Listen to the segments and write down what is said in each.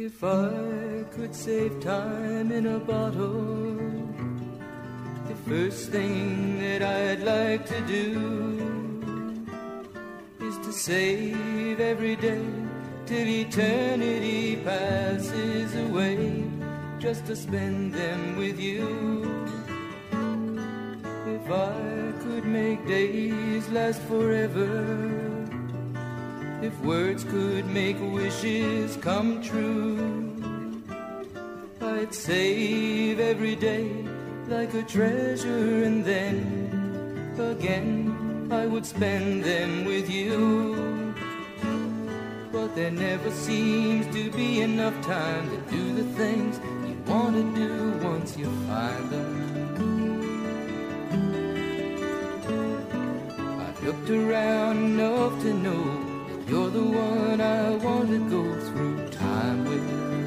If I could save time in a bottle, the first thing that I'd like to do is to save every day till eternity passes away, just to spend them with you. If I could make days last forever, if words could make wishes come true, I'd save every day like a treasure, and then again I would spend them with you. But there never seems to be enough time to do the things you want to do once you find them. I've looked around enough to know you're the one I want to go through time with.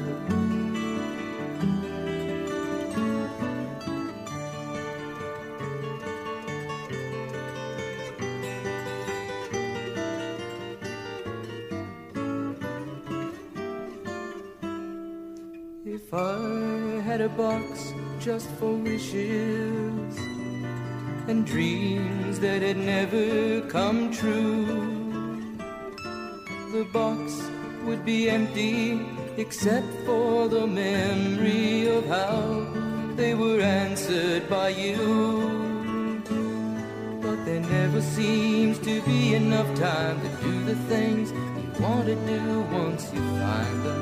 If I had a box just for wishes and dreams that had never come true, the box would be empty except for the memory of how they were answered by you. But there never seems to be enough time to do the things you want to do once you find them.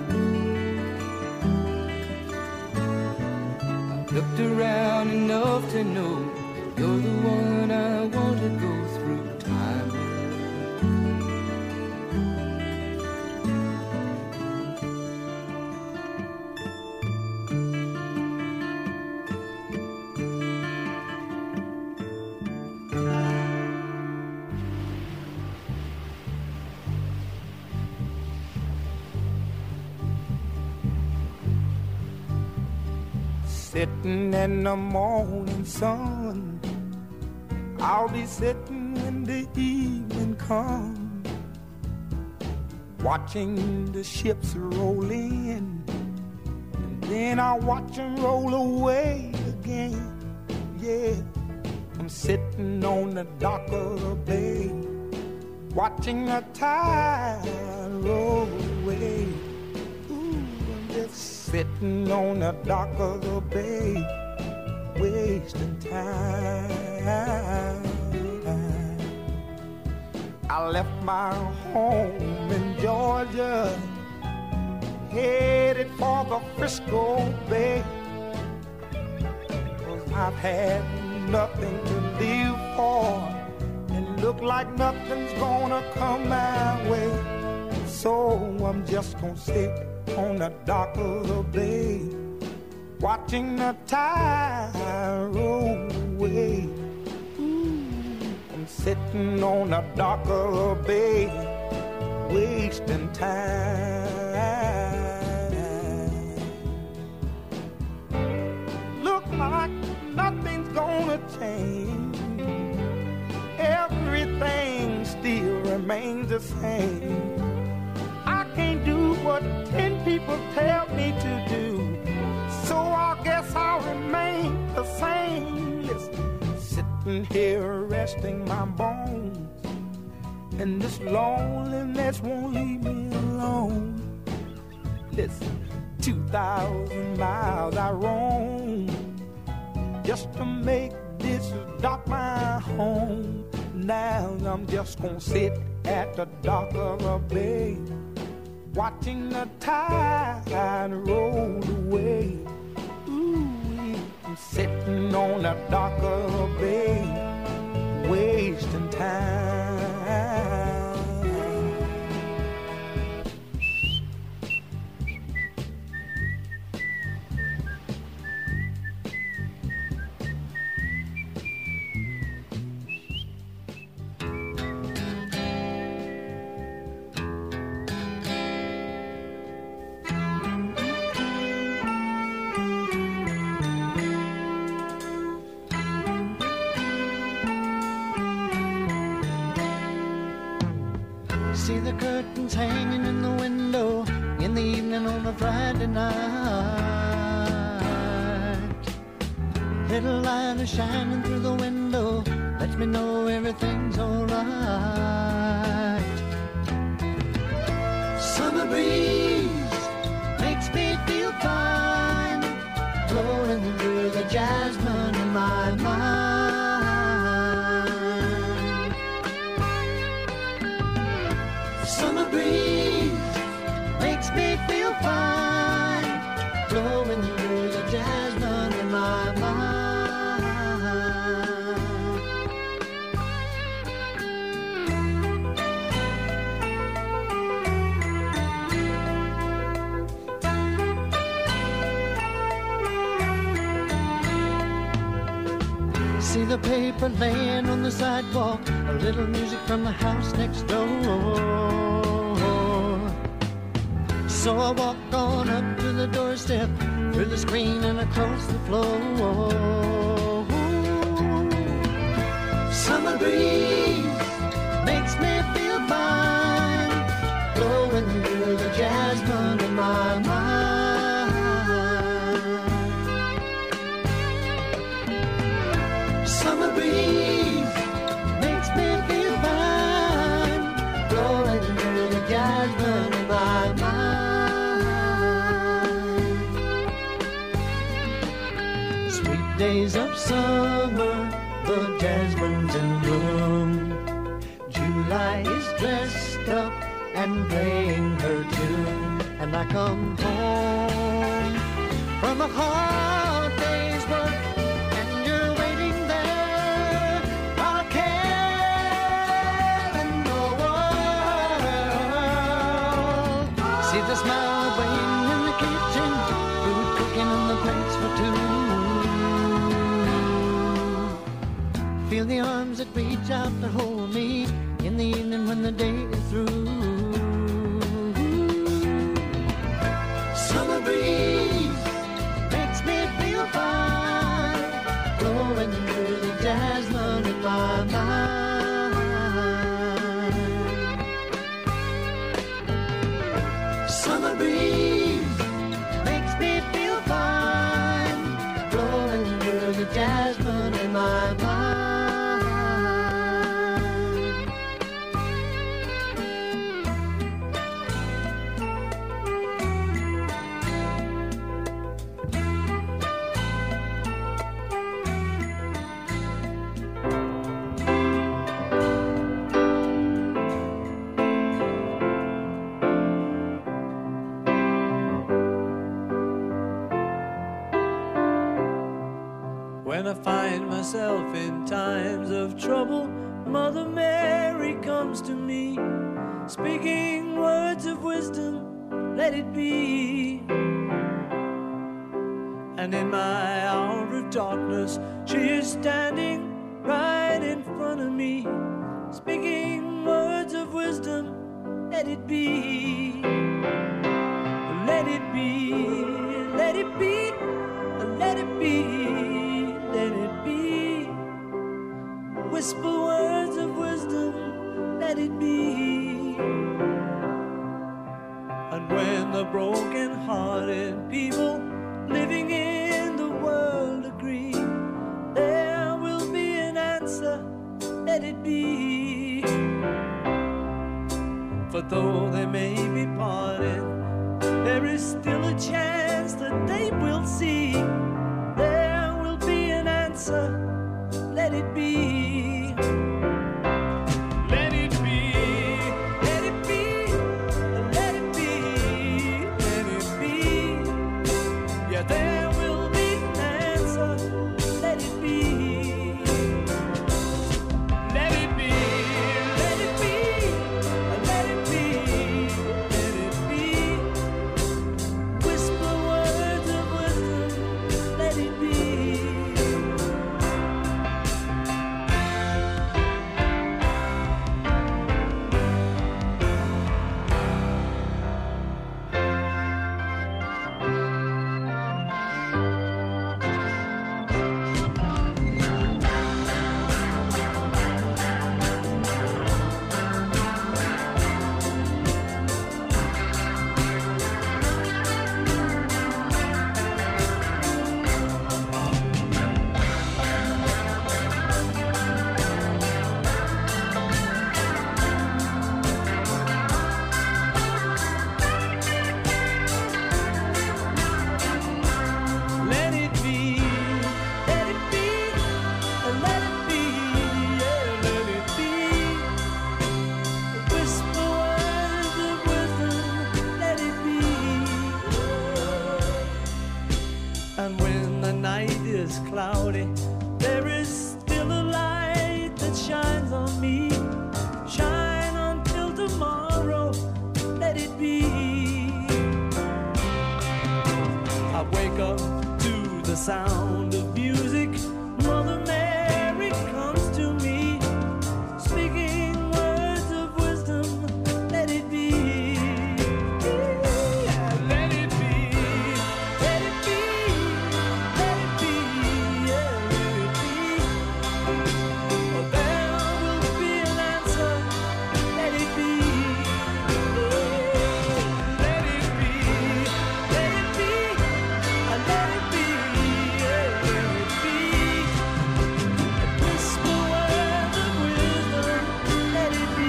I've looked around enough to know you're the one I want to go through time with. Sitting in the morning sun, I'll be sitting when the evening comes, watching the ships roll in, and then I'll watch them roll away again. Yeah, I'm sitting on the dock of the bay, watching the tide roll away. Ooh, I'm just sitting on the dock of the bay, wasting time. I left my home in Georgia, headed for the Frisco Bay, 'cause I've had nothing to live for, and look like nothing's gonna come my way. So I'm just gonna sit on the dock of the bay, watching the tide roll away. Ooh, I'm sitting on the dock of the bay, wasting time. Look like nothing's gonna change, everything still remains the same. I can't do what 10 people tell me to do, so I guess I'll remain the same. Listen, sitting here resting my bones, and this loneliness won't leave me alone. Listen, 2,000 miles I roam just to make this dock my home. Now I'm just gonna sit at the dock of a bay, watching the tide roll away. Ooh, I'm sitting on the dock of a bay, wasting time. See the curtains hanging in the window in the evening on the Friday night. Little light is shining through the window, lets me know everything's alright. Summer breeze makes me feel fine, blowing through the jasmine in my mind. Summer breeze makes me feel fine, blowing through the jasmine in my mind. See the paper laying on the sidewalk, a little music from the house next door. So I walk on up to the doorstep, through the screen and across the floor. Summer breeze makes me feel fine, blowing through the jasmine in my mind. Summer breeze makes me feel fine, blowing through the jasmine in my mind. Sweet days of summer, the jasmine's in bloom. July is dressed up and playing her tune, and I come home from a hard day's work, and you're waiting there, all care in the world. See the smile waiting in the kitchen, food cooking on the plates for two. Feel the arms that reach out to hold me in the evening when the day is through. Summer breeze makes me feel fine, blowing through the jasmine in my mind. Summer breeze makes me feel fine, blowing through the jasmine in my mind. When I find myself in times of trouble, Mother Mary comes to me, speaking words of wisdom, let it be. And in my hour of darkness, she is standing right in front of me, speaking words of wisdom, let it be. Let it be, let it be, let it be. Let it be. Whisper words of wisdom, let it be. And when the broken-hearted people living in the world agree, there will be an answer, let it be. For though they may be parted, there is still a chance that they will see. Let it be. Let it be. Let it be. Let it be. Let it be. Yeah, there will be an answer. Let it be. Let it be. Let it be. Let it be. Let it be. Whisper words of wisdom. Let it be. night is cloudy, there is still a light that shines on me. Shine until tomorrow, let it be. I wake up to the sound of music. Mother Mary comes to me, speaking words of wisdom. Let it be. Yeah, let it be. Let it be. Let it be. Yeah, let it be. For there will be an answer. Let it be. Let it be. Let it be. Let it be. Yeah, let it be. Whisper words of wisdom. Let it be.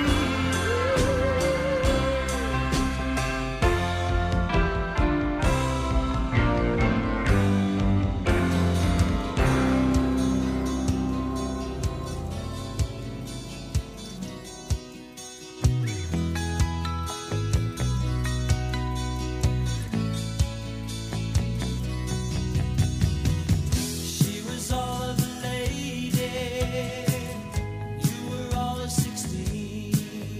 She was all of a lady, you were all of 16.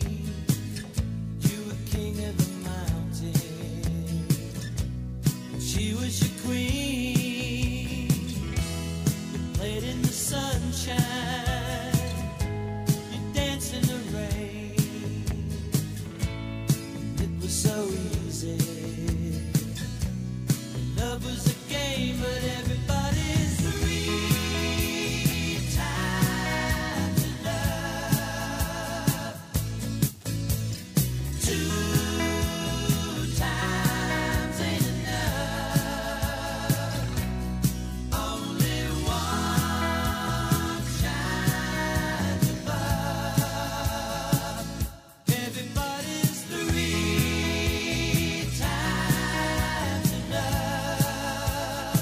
You were king of the mountain, she was your queen. You played in the sunshine, you danced in the rain. It was so easy. Love was a game, but everybody's free. Time to love. 2 times ain't enough. Only one shines above. Everybody's three times enough.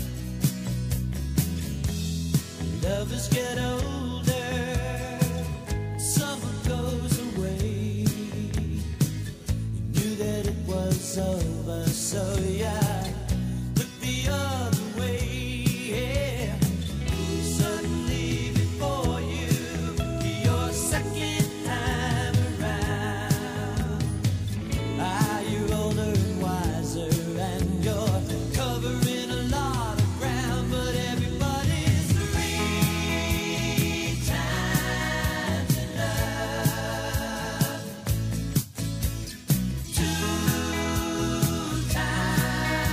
Lovers get older, summer goes away. You knew that it was over, so yeah, look the other way. Yeah. Suddenly before you, your second time around. You're older and wiser, and you're covering a lot of ground, but everybody's three times enough. 2 times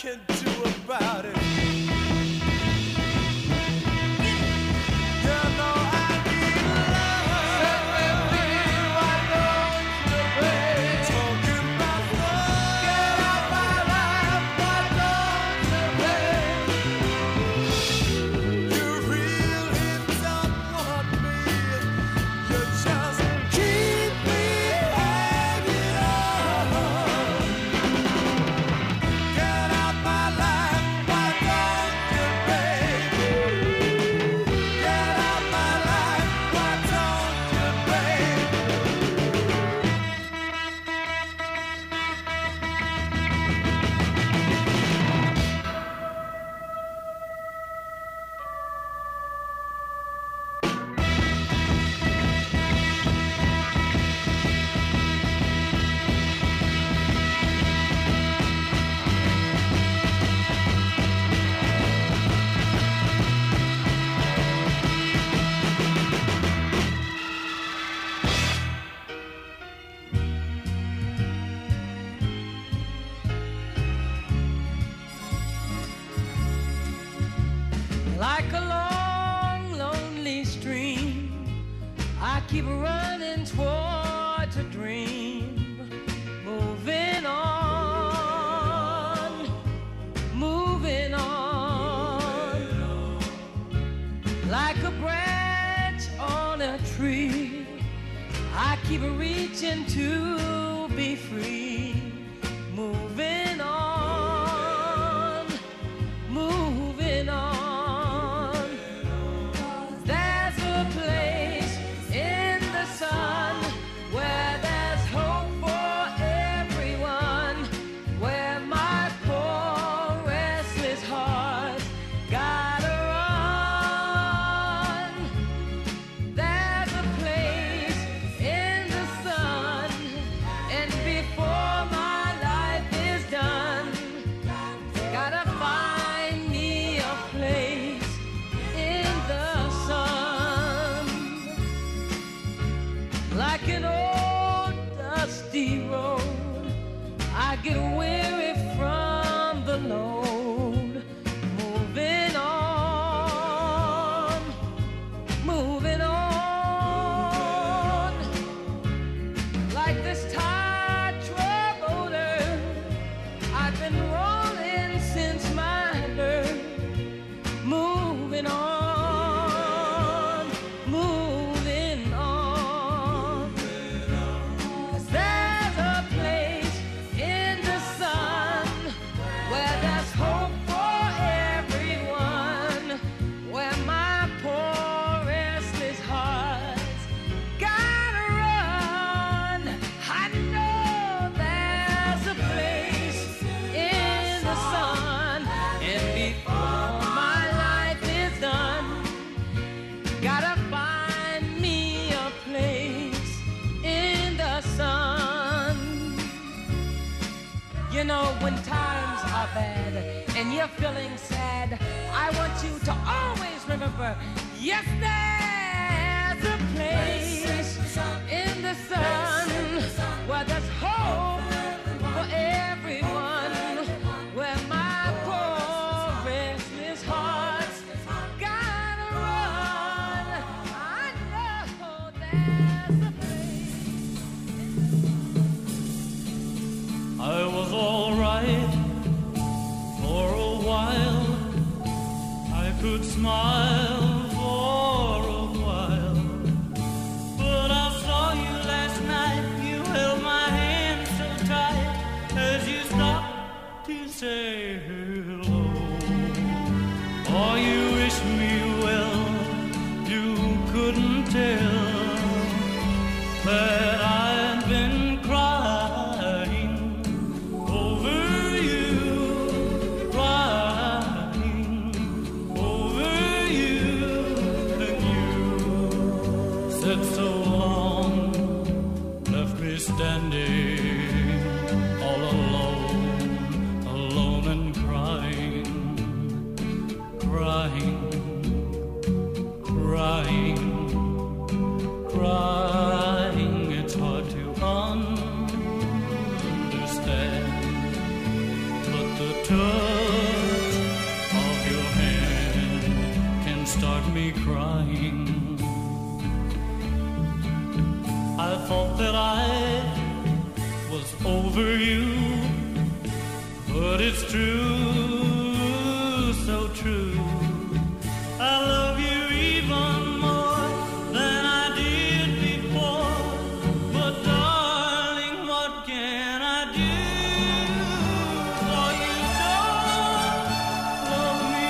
can do about it. Like a long, lonely stream, I keep running towards a dream, moving on, moving on. Like a branch on a tree, I keep reaching to be free, moving on, moving on. Like an old dusty road, I get weary from the load, moving on, moving on. Like this tired troubadour, I've been rolling since my birth, moving on. You know, when times are bad and you're feeling sad, I want you to always remember, yes, there's a place in the sun where there's hope for everyone, where my poor restless heart's gotta run. I know there's a place. I was all right for a while. I could smile for a while. But I saw you last night. You held my hand so tight as you stopped to say hello. Oh, you wish me well. You couldn't tell that I've been crying over you, crying over you, and you said so long, left me standing all alone, alone and crying, crying, crying, crying. It's hard to understand, but the touch thought that I was over you, but it's true, so true. I love you even more than I did before, but darling, what can I do? For you don't love me,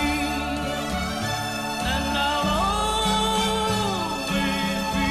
and I'll always be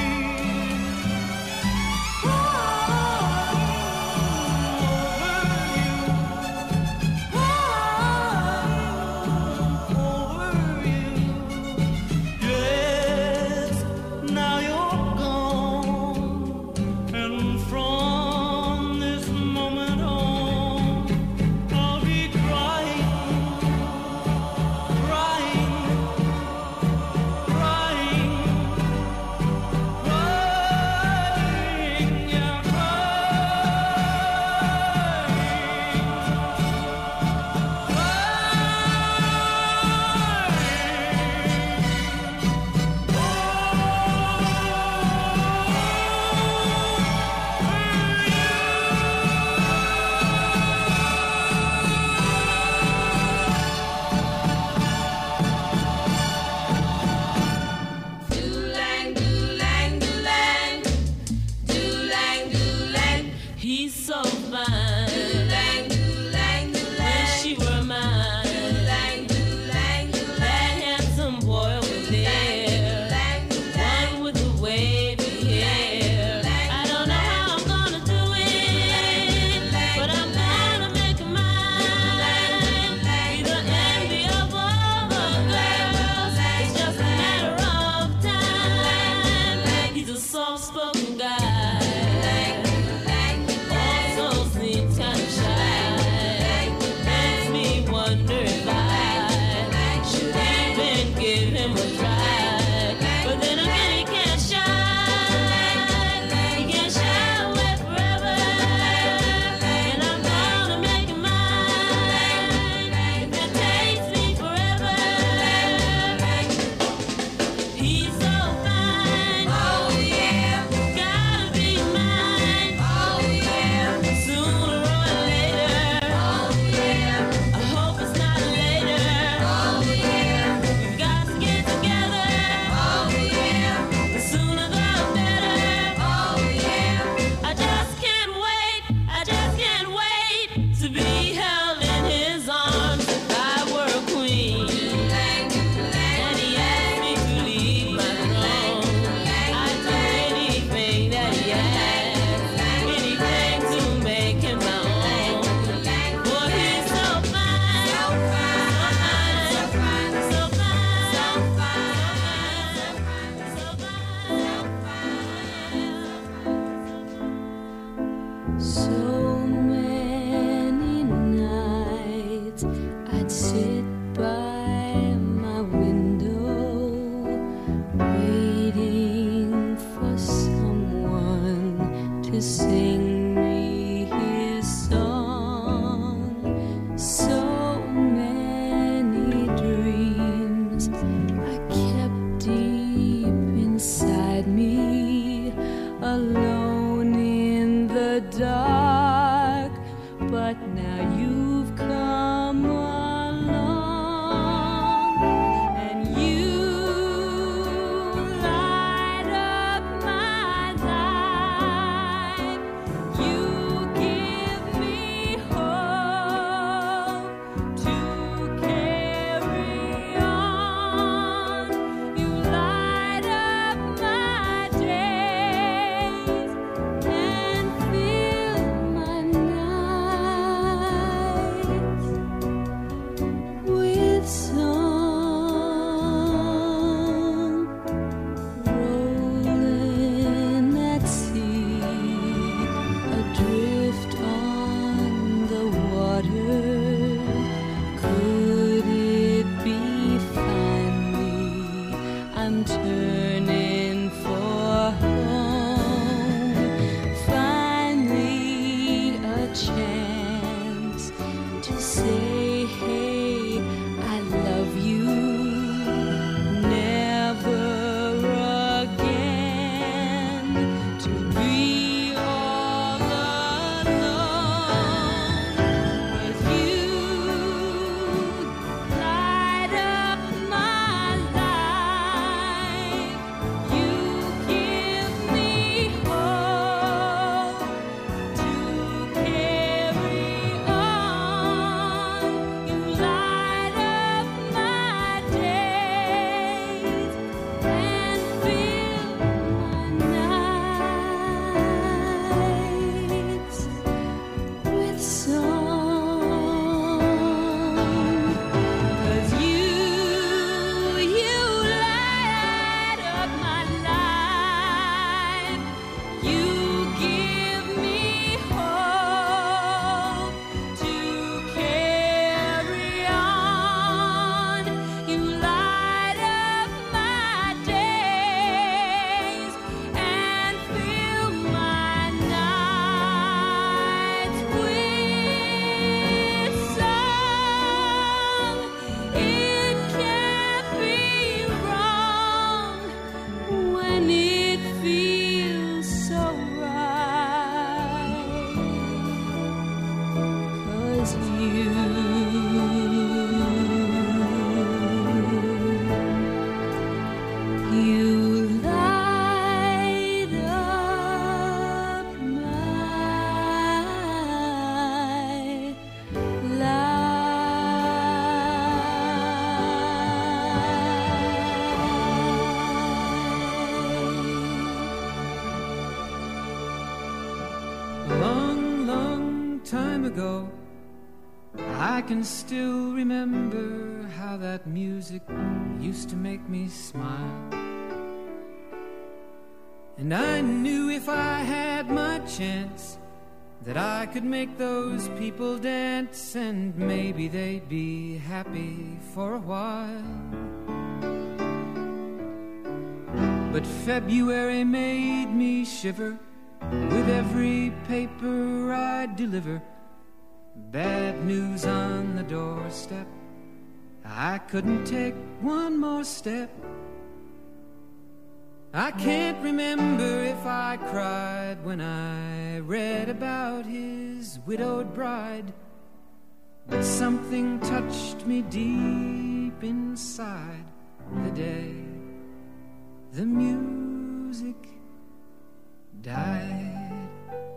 feel long, long time ago, I can still remember how that music used to make me smile. And I knew if I had my chance that I could make those people dance, and maybe they'd be happy for a while. But February made me shiver with every paper I'd deliver. Bad news on the doorstep, I couldn't take one more step. I can't remember if I cried when I read about his widowed bride, but something touched me deep inside the day the music died.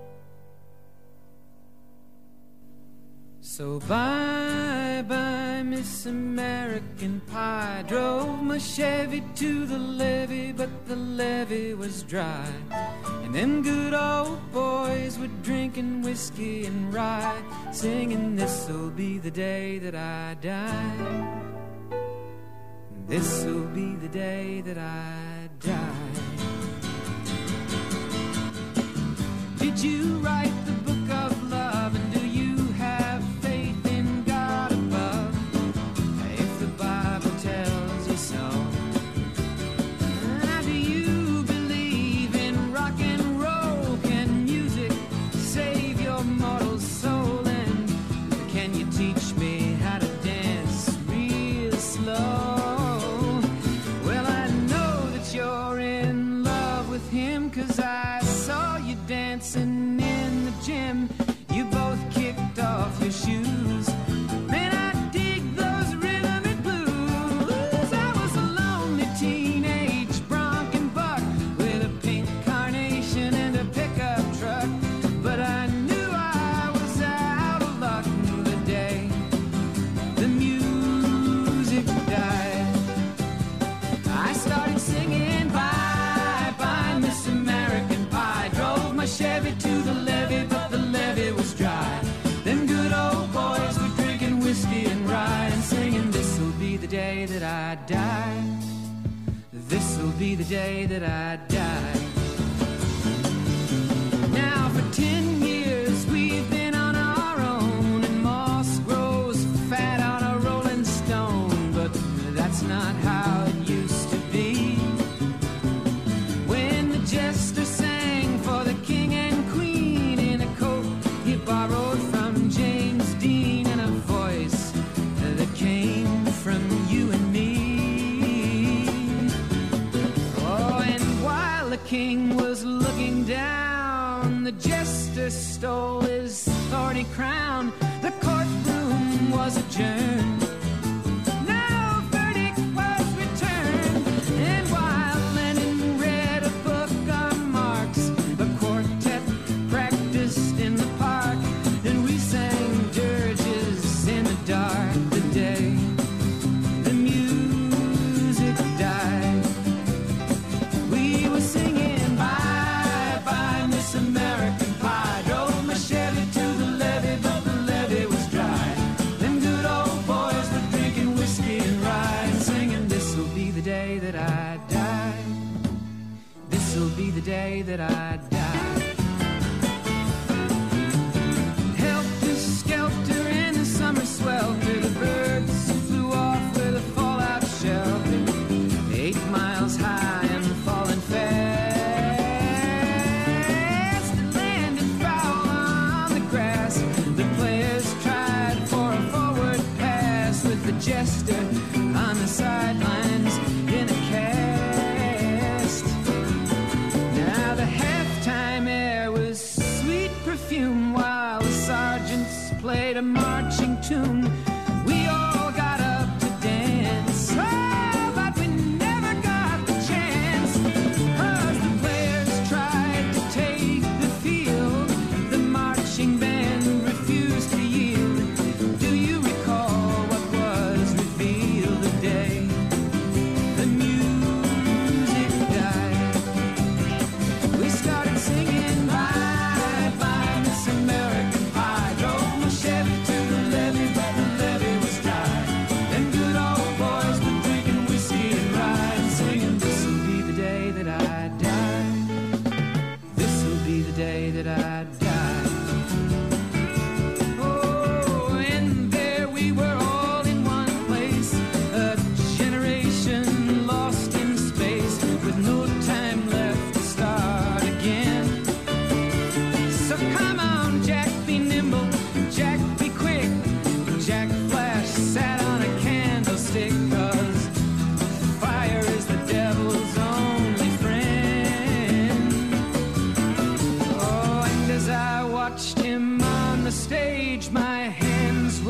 So bye-bye, Miss American Pie. Drove my Chevy to the levee, but the levee was dry. And them good old boys were drinking whiskey and rye, singing, this'll be the day that I die. This'll be the day that I die. Did you write the book of love, and do you have faith in God above? If the Bible tells you so. Now, do you believe in rock and roll? Can music save your mortal soul? And can you teach me how to dance real slow? Well, I know that you're in love with him, 'cause I saw you dancing in the gym. You both kicked off your shoes. Man, I dig those rhythmic blues. I was a lonely teenage bronc and buck with a pink carnation and a pickup truck, but I knew I was out of luck the day the music died. I started singing bye-bye, Miss American Pie. Drove my Chevy to the levee, but the levee was dry. Them good old boys were drinking whiskey and rye, and singing, this'll be the day that I die. This'll be the day that I die. Now for 10 years we've been on our own, and moss grows fat on a rolling stone, but that's not how it used to be. When the jester sang for the king and queen in a coat he borrowed from James Dean, and a voice that came from you and me. Oh, and while the king was looking down, the jester stole his thorny crown. The courtroom was adjourned. No verdict was returned. And while Lenin read a book on Marx, the quartet practiced in the park, and we sang dirges in the dark the day the music died. We were singing bye-bye, Miss American Pie. Drove my Chevy to the levee, but the levee was dry. Them good old boys were drinking whiskey and rye, and singing, this'll be the day that I die. This'll be the day that I die. Helter-skelter in the summer swelter, the birds flew off with a fallout shelter. 8 miles high and falling fast. It landed foul on the grass. The players tried for a forward pass, with the jester on the sidelines in a cast. Now the halftime air was sweet perfume, while the sergeants played a marching tune. We all got up to dance, oh, but we never got the chance, 'cause the players tried to take the field. The marching band refused to yield. Do you recall what was revealed the day the music died? We started singing bye-bye, Miss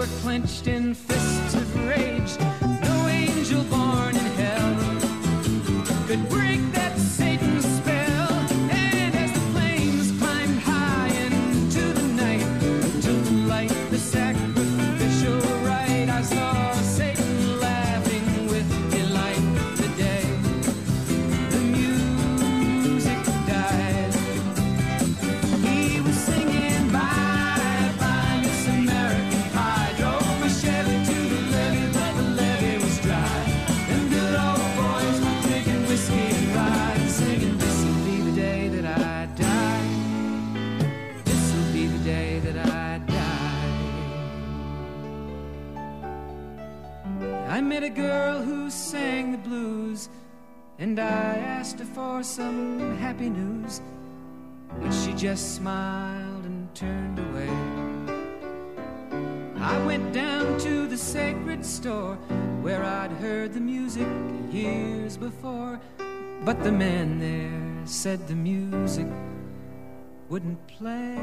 sword clenched in fists of rage. No angel born in hell could break that Satan's spell. And as the flames climbed high into the night, to light the sacrificial rite, I saw Satan laughing with delight. The day the music died, he was singing bye bye Miss American Pie. Drove my Chevy to the levee, but the levee was dry. Them good old boys were drinking whiskey and rye, and singing, this'll be the day that I die. This'll be the day that I die. I met a girl who sang the blues, and I asked her for some happy news, but she just smiled and turned away. I went down to the sacred store where I'd heard the music years before, but the man there said the music wouldn't play.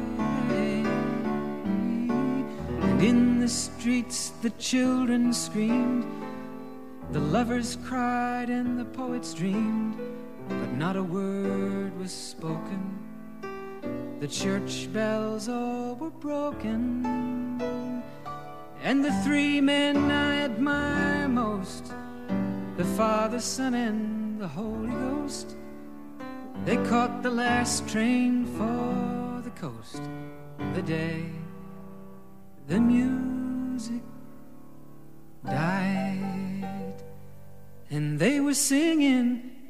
And in the streets the children screamed, the lovers cried and the poets dreamed, but not a word was spoken. The church bells all were broken, and the three men I admire most, the Father, Son, and the Holy Ghost, they caught the last train for the coast. The day the music died, and they were singing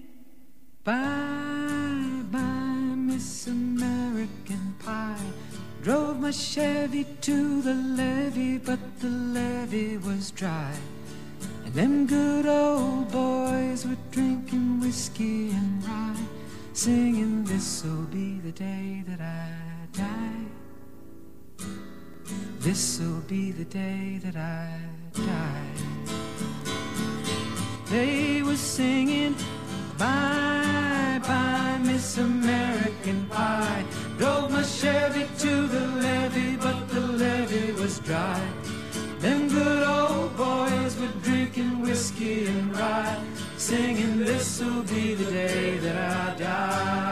bye bye Miss American Pie. Drove my Chevy to the levee, but the levee was dry. And them good old boys were drinking whiskey and rye, singing, this'll be the day that I die. This'll be the day that I die. They were singing bye bye Miss American Pie. Drove my Chevy to the levee, but the levee was dry. Them good old boys were drinking whiskey and rye, singing, this'll be the day that I die.